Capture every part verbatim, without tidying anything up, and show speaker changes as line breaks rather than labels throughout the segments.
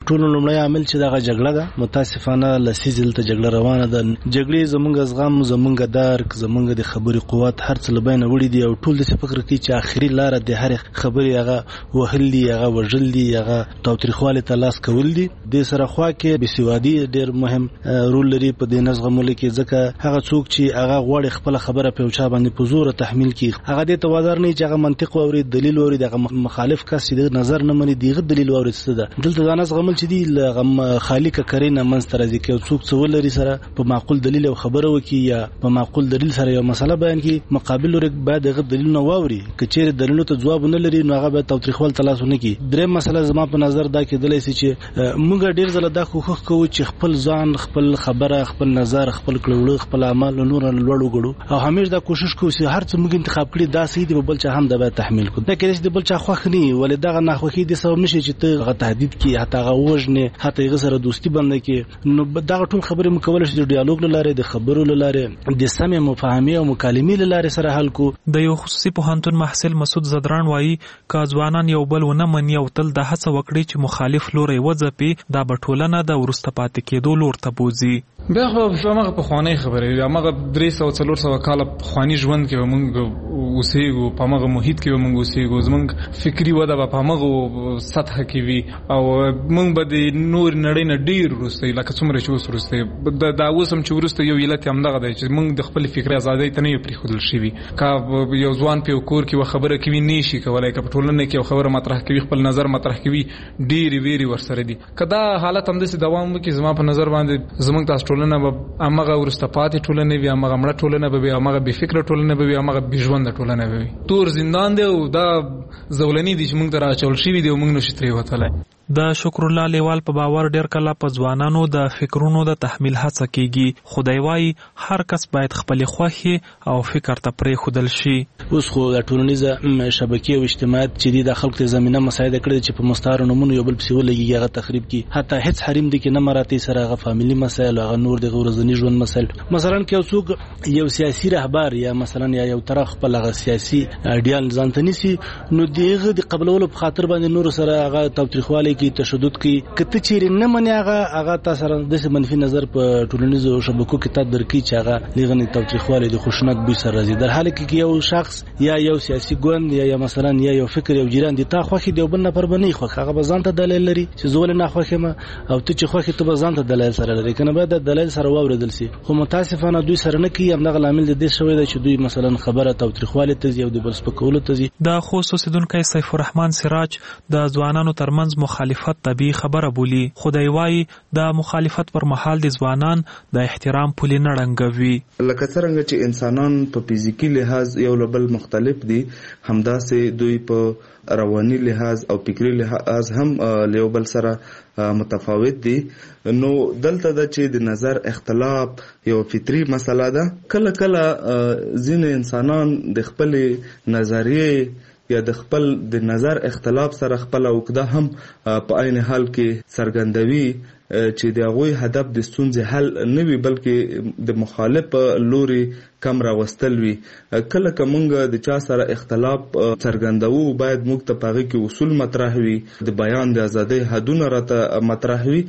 ټولو لومړی عامل چې دغه جګړه ده، متاسفانه لسیزې دلته جګړه روانه ده. جګړې زمونږ زغم، زمونږ درک، زمونږ د خبرې قوت هر څه له بینه وړي دي او ټول داسې فکر کوي چې آخري لاره د هرې خبرې هغه وهل دي، هغه وژل دي، هغه تاوتریخوالي ته لاس کول دي. دې سره خوا کې بېسوادي ډېر مهم رول لري په دې نه زغملو کې، ځکه هغه څوک چې هغه غواړي خپله خبره په یو چا باندې په زوره تحمیل کړي، هغه دې ته وادار نه وي چې هغه منطق واوري، دلیل واوري، دغه مخالف کس چې د نظر نه مني دغه دلیل واوري. څه ده دلته دا نه زغمل چې دي له خالق کرینه منځته راځي کې څوک څه ولري سره په معقول دلیل او خبره وکړي یا په معقول دلیل سره یو مسله بیان کړي، مقابل لوري باید دغه دلیل نه واوري. که چیرې دلیلونو ته ځواب نه لري نو هغه باید تاوتریخوال ته لاس ونه کړي. درېم مسله زما په نظر دا کېدلی شي چې موږ ډېر ځله دا کوښښ کوو چې خپل ځان، خپل خبره، خپل نظر، خپل کړه خپل عمل نور لوړ وګړو او همیشه دا کوشش کوو چې هر څه موږ انتخاب کړي دا صحیح دی، بل چا هم دا باید تحمیل کړو. دا کېدای شي د بل چا خوښ نه وي، ولې دغه ناخوښي د سبب نشي چې ته هغه تهدید کړي، حتی هغه وژنې، حتی هغه سره دوستي بنده کړي. نو دغه ټول خبرې موږ کولی شو د ډیالوګ له لارې، د خبرو له لارې، د سمې مفاهمې او مکالمې له لارې سره حل کو.
د یو خصوصي پوهنتون محصل مسعود زدران وایي که ځوانان یو بل ونه مني او تل د هڅه وکړي چې مخالف لوری وځپي، دا به ټولنه د وروسته پاتې کېدو لور ته بوځي.
بیا خو هغه پخوانۍ خبرې، هغه درې سوه څلور سوه کاله پخواني ژوند کې به موږ اوسېږو، په همغه محیط کې به موږ اوسېږو، زموږ فکري وده به په همغه سطحه کې وي او موږ به د نور نړۍ نه ډېر وروسته لکه څومره چې اوس وروسته دا اوس هم چې وروسته یو علت یې همدغه دی چې موږ د خپل فکري ازادۍ ته نه یو پرېښودل شوي. که یو ځوان په یو کور کې یوه خبره کوي نه شي کولی، که په ټولنه کې یو خبره مطرح کوي، خپل نظر مطرح کوي، ډېرې ویرې ورسره دي. که دا حالت همداسې دوام وکړي زما په نظر باندې زموږ تاسو ټولنه به همغه وروسته پاتې ټولنه وي، همغه مړه ټولنه به وي، همغه بې فکره ټولنه به وي، همغه بې ژونده ټولنه به وي. تور زندان دی او دا زولنې دي چې موږ ته راچول شوي دي او موږ نشو ترې وتلی.
د شکر الله لیوال په باور ډیر کله په ځوانانو د فکرونو د تحمیل هڅه کیږي. خدای وایي هر کس باید خپل خوښي او فکر ته پرې خودل شي.
اوس خو د ټولنیزه شبکې او اجتماعات چې د خلکو ته زمينه مساعده کړې چې په مستعار نمونه یو بل پسې ولګي هغه تخریب کی، حتی هیڅ حریم دي کې نه مراتي سره هغه فاميلي مسایل او نور د ورځنی ژوند مسایل. مثلا کې څوک یو سیاسي رهبر یا مثلا یا یو طرف خپل هغه سیاسي اډیال ځانته نیسي، نو دغه د قبلولو په خاطر باندې نور سره هغه توتریخواله کی تشدد کی، کته چیرې نه مني هغه هغه تاسو سره د منفي نظر په ټولنیزو شبکو کې تدبیر کی چې هغه لغنی توتریخواله د خشونت به سره راځي. در حال کې یو شخص یا یو سیاسي ګوند یا, یا مثلا یا یو فکر یو جیران دي تا خوخي دی بل نه پر بنې خو هغه بزانته دلیل لري چې زول نه خوخه ما او ته چې خوخي ته بزانته دلیل سره لري کنه به د دلیل سره واوردل سي. خو متاسفانه دوی سره نه کی هم دغه عامل د دې شوی دی چې دوی مثلا خبره توتریخواله ته یو د بل سپکولو ته
د خصوصي دونکو سیف الرحمن سراج د ځوانانو ترمنځ مخالفت طبيعي خبره بولی. خدای وایي د مخالفت پر مهال د ځوانان د احترام پولې نه رنګوي.
لکه څنګه چې انسانان په فزیکی لحاظ یو بل مختلف دي، همداسې دوی په رواني لحاظ او فکری لحاظ هم له بل سره متفاوت دي. نو دلته د چې د نظر اختلاف یو فطری مسله ده. کله کله ځینې انسانان د خپل نظریه یا د خپل د نظر اختلاف سره خپل وکړه هم په عین حال کې څرګندوي چې د هغوی هدف د ستونزې حل نه وي بلکې د مخالف لوري کم راوستل وي. کله که مونږ د چا سره اختلاف څرګندوو باید موږ ته په هغې کې اصول مطرح وي، د بیان د ازادۍ حدونه راته مطرح وي.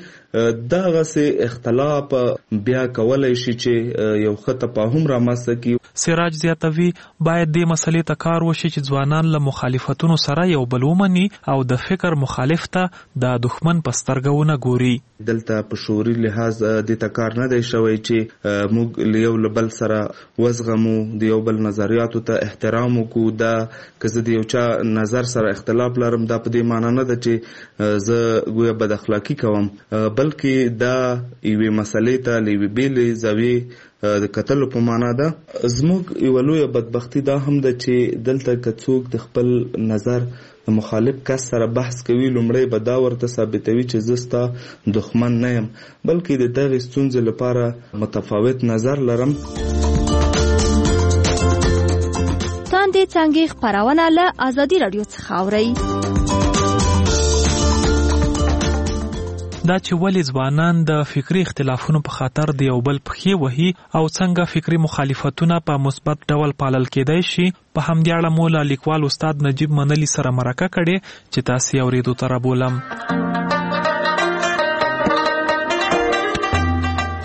دغسې اختلاف بیا کولی شي چې یو ښه تفاهم رامنځته کړي.
سراج زیاتوي باید دې مسلې ته کار وشي چې ځوانان له مخالفتونو سره یو بل ومني او د فکر مخالف ته د دښمن په سترګه ونه ګوري.
دلته په شعوري لحاظ د تکار نه دی شوی چې موږ یو له بل سره وزغمو، د یو بل نظریاتو ته احترام وکړو. دا که زه د یو چا نظر سره اختلاف لرم دا په دې معنی نه ده چې زه ګویا بد اخلاقي کوم، بلکې دا یوې مسلې ته له یوې بېلې زاویې د کتلو په معنا ده. زموږ یوه لویه بدبختي دا هم ده چې دلته که څوک د خپل نظر د مخالف کس سره بحث کوي لومړی به دا ورته ثابتوي چې زه ستا دښمن نه یم بلکې د دغې ستونزې لپاره متفاوت نظر لرم.
تاندې څانګې خپرونه له ازادي راډیو څخه اورئ.
دا چې ولې ځوانان د فکری اختلافونو په خاطر د یو بل پښې وهي او څنګه فکری مخالفتونه په مثبت ډول پالل کېدای شي، په همدې اړه مو له لیکوال استاد نجیب منلی سره مرکه کړې چې تاسو یې اورېدو ته رابولم.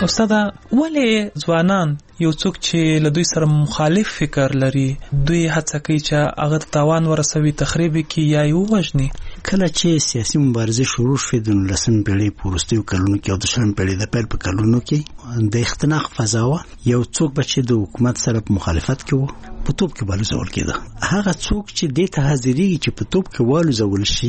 استاد ولې ځوانان یو څوک چې له دوی سره مخالف فکر لري دوی هڅه کوي چې هغه تاوان ورسوي تخریب کی یا یو وژني؟
کله چې سیاسي مبارزه شروع شوه د لسم پیړۍ په وروستیو کلونو کې او د شلم پیړۍ د پیل په کلونو کې د اختناق فضا و، یو څوک به چې د حکومت سره په مخالفت کې و په توپ کې بالوزول کېده. هغه څوک چې د ته حاضرېږي چې په توپ کې والوزول شي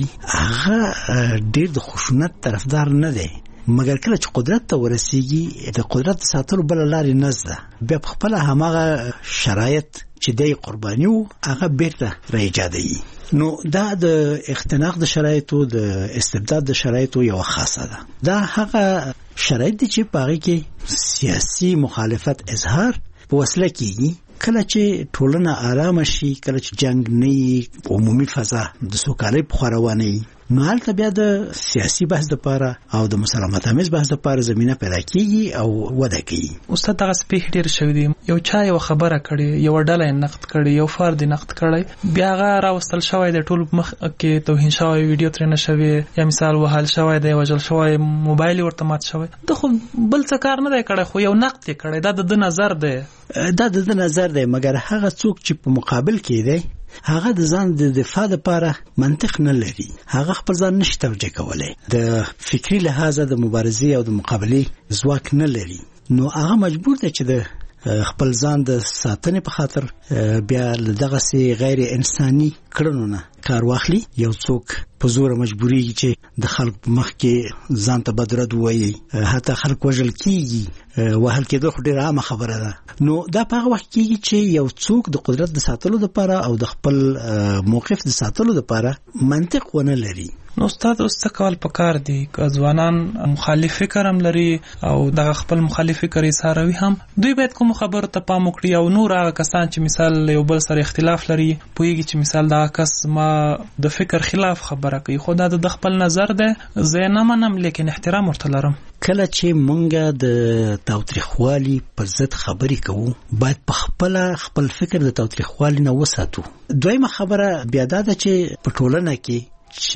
هغه ډېر د خشونت طرفدار نه دی، مګر کله چې قدرت ته ورسیږي د قدرت ساتلو بل لارې نشته، بیا په خپل هماغه شرایط چې د قرباني وو هغه بیرته راایجادوي. نو دا د اختناق د شرایطو د استبداد د شرایطو یو خاصه ده. دا هغه شرایط دي چې په هغه کې سیاسي مخالفت اظهار په وسیله کېږي. کله چې ټولنه آرامه شي، کله چې جنگ نه وي، عمومي فضا د سوکالۍ په خوا روانه وي، نو هلته بیا د سیاسي بحث دپاره او د مسالمت آمیز بحث دپاره زمینه پیدا کېږي او وده کوي.
استاد دغه سپېښ ډېر شوي دي، یو چا یو خبره کړې، یو ډله یې نقد کړې، یو فرد یې نقد کړی، بیا هغه راوستل شوی دی، ټول مخ کې توهین شوی، ویډیو ترې نه شوې، یا مثال وهل شوی دی، وژل شوی، موبایل یې ورته مات شوی. د خو بل څه کار نه دی کړی، خو یو نقد یې کړی، دا د ده نظر دی.
دا د ده نظر دی، مګر هغه څوک چې په مقابل کې دی هغه د ځان د دفاع لپاره منطق نه لري، هغه خپل ځان نشي توجیه کولی، د فکری لحاظه د مبارزې او د مقابلې ځواک نه لري، نو هغه مجبور دی چې د خپل ځان د ساتنې په خاطر بیا له دغسې غیر انساني کړنو نه کار واخلي. یو څوک په زوره مجبوریږي چې د خلک په مخ کې ځان ته بدرد ووایي، حتی خلک وژل کېږي، وهل کېدل خو ډېره عامه خبره ده. نو دا په هغه وخت کېږي چې یو څوک د قدرت د ساتلو دپاره او د خپل موقف د ساتلو دپاره منطق ونه لري.
نو استاد اوس څه کول پکار دي که ځوانان مخالف فکر هم لري او دغه خپل مخالف فکر یې ساروي هم، دوی باید کوم خبرو ته پام وکړي او نور هغه کسان چې مثال یو بل سره اختلاف لري پوهېږي چې مثال دا کس ما د فکر خلاف خبره کوي، خو دا د خپل نظر دی، زه یې نه منم لیکن احترام ورته لرم.
کله چې مونږ د تاوتریخوالي پر ضد خبرې کوو باید په خپله خپل فکر د تاوتریخوالي نه وساتو. دویمه خبره بیا دا ده چې په ټولنه کې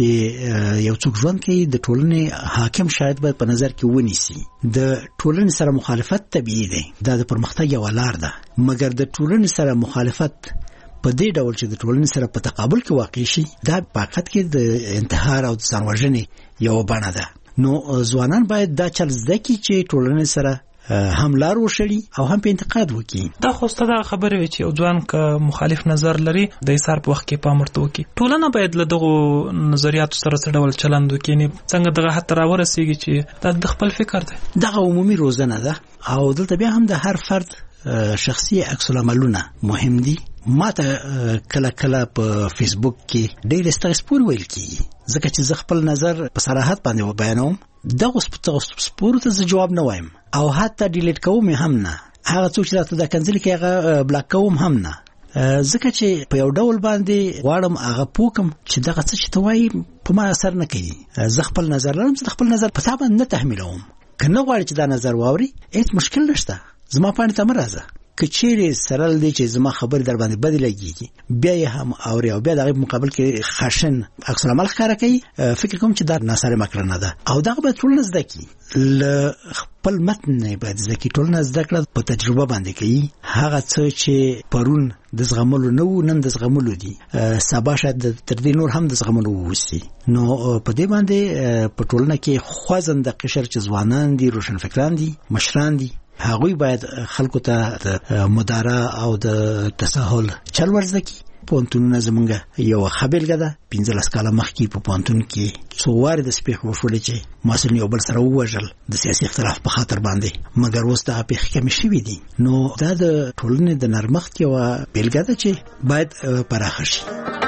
چې یو څوک ژوند کوي د ټولنې حاکم شاید باید په نظر کې ونیسي. د ټولنې سره مخالفت طبیعي دی، دا د پرمختګ یوه لار ده، مګر د ټولنې سره مخالفت په دې ډول چې د ټولنې سره په تقابل کې واقع شي دا په حقیقت کې د انتحار او د ځان وژنې یوه بڼه ده. نو ځوانان باید دا چل زده کړي چې ټولنې سره هم لار وشړي او هم په انتقاد وکړي.
دا خو ستاسو خبره وي چې یو ځوان که مخالف نظر لري د ایثار په وخت کې پام ورته وکړي. ټولنه باید له دغو نظریاتو سره څه ډول چلند وکړي، څنګه دغه حد ته راورسېږي چې دا د خپل فکر دی. دغه
عمومي روزنه ده او دلته بیا هم د هر فرد شخصي عکس العملونه مهم دي. ما ته کله کله په فیسبوک کې ډېر استغسپور ویل کېږي، ځکه چې زه خپل نظر په صراحت باندې بیانوم. دغه سپورو ته زه جواب نه وایم او حتی ډیلیټ کوم هم نه، هغه څوک چې راته دا کنځلې کوي هغه بلاک کوم هم نه، ځکه چې په یو ډول باندې غواړم هغه پوه کړم چې دغه څه چې ته وایي په ما اثر نه کوي. زه خپل نظر لرم، زه خپل نظر په تا باندې نه تحمیلوم. که نه غواړي چې دا نظر واوري هیڅ مشکل نشته، زما پاڼې ته مه راځه. که چیرې سرل دی چې زما خبرې در باندې بدې لګېږي بیا یې هم اوري او بیا د هغې په مقابل کې خشن عکس العمل ښکاره کوي، فکر کوم چې دا ناسالمه کړنه ده او دغه باید ټولنه زده کړي. له خپل متن نه باید زده کړي. ټولنه زده کړه په تجربه باندې کوي. هغه څه چې پرون د زغملو نه وو نن د زغملو دي، سبا شاید تر دې نور هم د زغملو ووسي. نو په دې باندې په ټولنه کې خوځنده قشر چې ځوانان دي، روشنفکران دي، مشران دي، هغوی باید خلکو ته د مدارا او د تساهل چل ورزده کړي. پوهنتونونه زمونږ یوه ښه بېلګه ده. پنځلس کاله مخکې په پوهنتون کې څو وارې د سپېښ وشولې چې محصلین یو بل سره ووژل د سیاسي اختلاف په خاطر باندې، مګر اوس دغه پېښې کمې شوي دي. نو دا د ټولنې د نرمښت یوه بېلګه ده چې باید پراخه شي.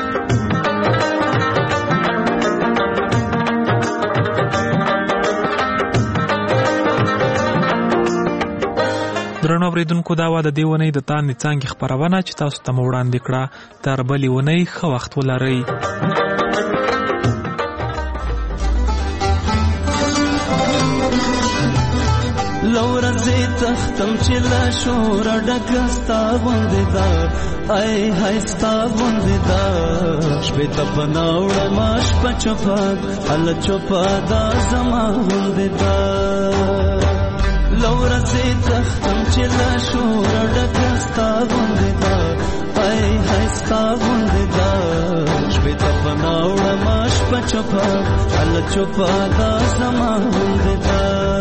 درنو اوریدونکو، دا وه د دې اونۍ د تاندې څانګې خپرونه چې تاسو ته مو وړاندې کړه. تر بلې اونۍ ښه وخت ولرئ.
لورځې تختم چې له شوره ډکه ستا غوندې ده، ای های ستا غوندې ده. شپې ته په ناوړمه شپه چوپه هله چوپه دا زما غوندې ده. لورځې چې لا شور ډکستا غوندې دا ای هستا غوندې دا شپې ته پناوړه ما شپه چوپه هله چوپه دا زما غوندې دا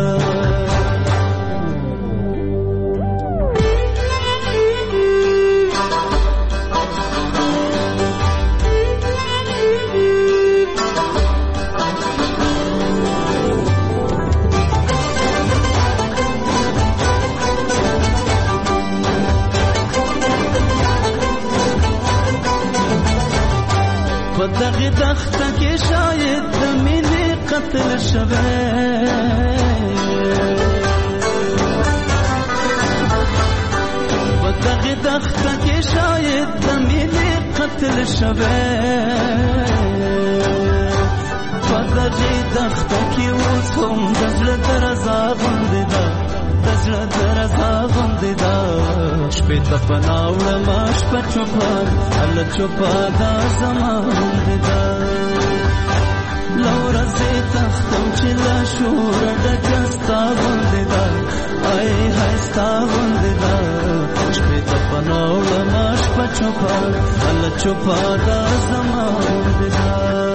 دغه دخته کې شاید د مینې قتل شوه په دغه دخته کې شاید د مینې قتل شوه په دغه دخته کې اوس هم د زړه درزا غوندې ده د زړه درزا غوندې ده شپې ته پناوړه ما شپه چوپه هله چوپه دا زما غوندې ده له ورځې تختم چې له شوره ډکه ستا غوندې ده ای های ستا غوندې ده شپې ته پناوړه ما شپه چوپه هله چوپه دا زما غوندې ده